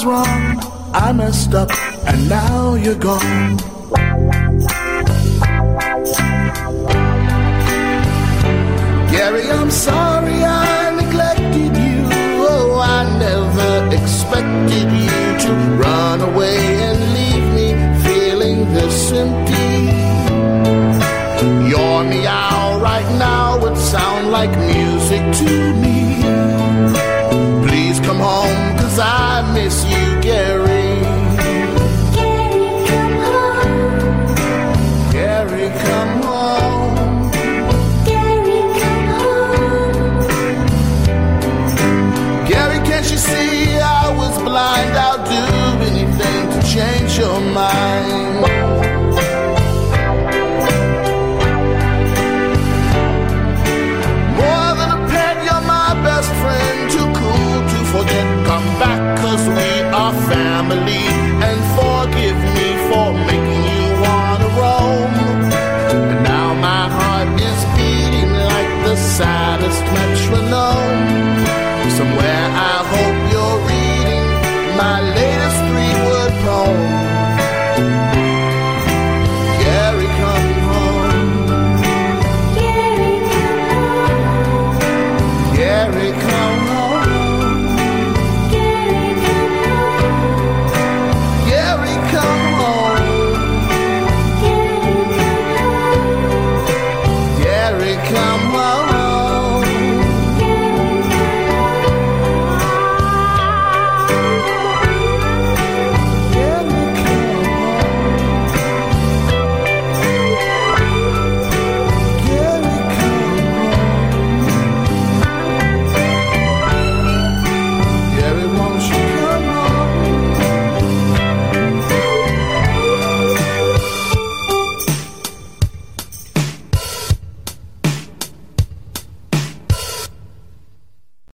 wrong, I messed up, and now you're gone. Gary, I'm sorry I neglected you. Oh, I never expected you to run away and leave me feeling this empty. Your meow right now would sound like music to me. Please come home, 'cause I miss you, Gary. Gary, come home. Gary, come home. Gary, come home. Gary, can't you see I was blind? I'll do anything to change your mind.